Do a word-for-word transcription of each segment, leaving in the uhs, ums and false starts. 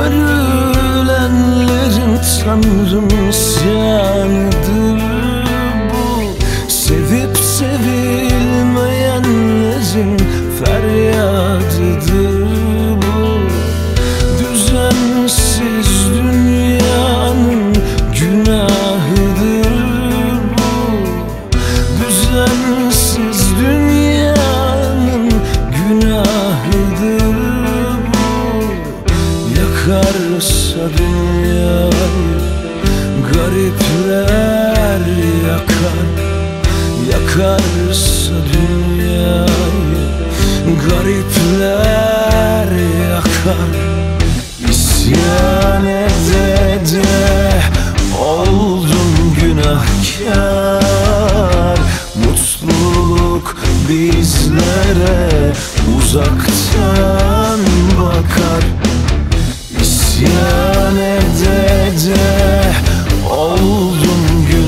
Görülenlerin Tanrım isyanıdır bu. Sevip sevilmeyenlerin feryadıdır bu. Düzensiz dünyanın günahıdır bu. Düzensiz dünyanın günahıdır bu. Yakarsa dünyayı garipler yakar. Yakarsa dünyayı garipler yakar. İsyan ede de oldum günahkar. Mutluluk bizlere uzaktan bakar. İsyan ede de oldum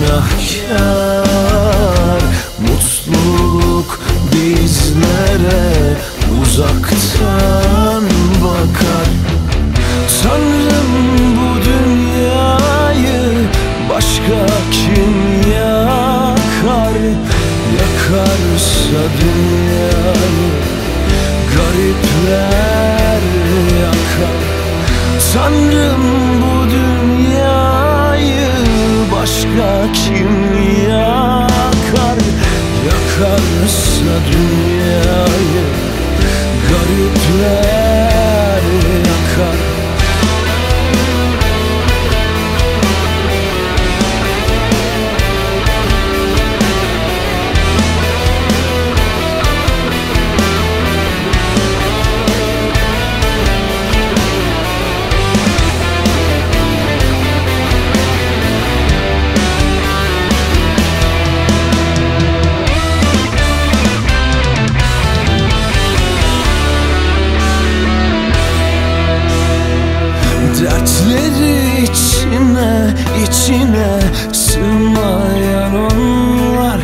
günahkar. Mutluluk bizlere uzaktan bakar. Tanrım bu dünyayı başka kim yakar? Yakarsa dünyayı garipler yakar. Tanrım bu dünyayı başka kim yakar? Yakarsa dünyayı garipler yakar. Dertleri içine içine sığmayan onlar.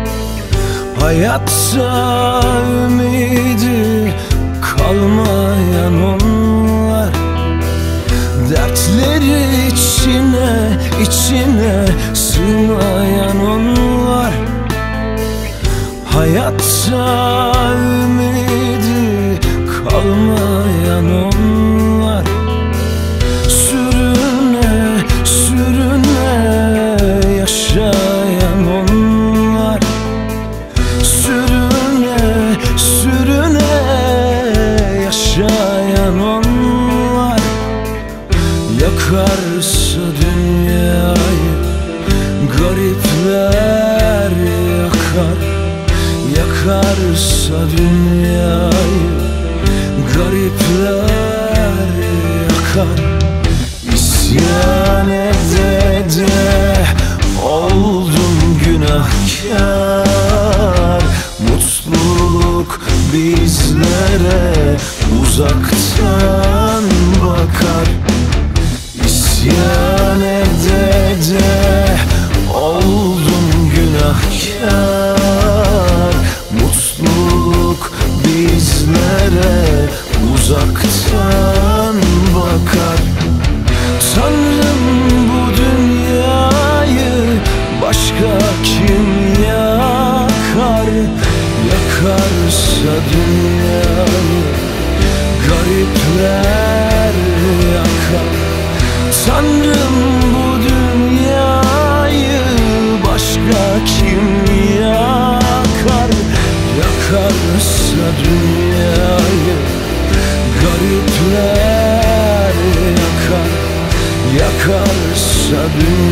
Hayatta ümidi kalmayan onlar. Dertleri içine içine sığmayan onlar. Hayatta ümidi kalmayan onlar. Sürüne sürüne yaşayan onlar. Sürüne sürüne yaşayan onlar. Yakarsa dünyayı garipler yakar. Yakarsa dünyayı garipler yakar. İsyan ede de oldum günahkar. Mutluluk bizlere uzaktan bakar. İsyan ede de oldum günahkar. Mutluluk bizlere uzaktan bakar. Tanrım bu dünyayı başka kim yakar? Yakarsa dünyayı garipler yakar. Tanrım bu dünyayı başka kim yakar? Yakarsa dünyayı garipler yakar. Yakarsa dünyayı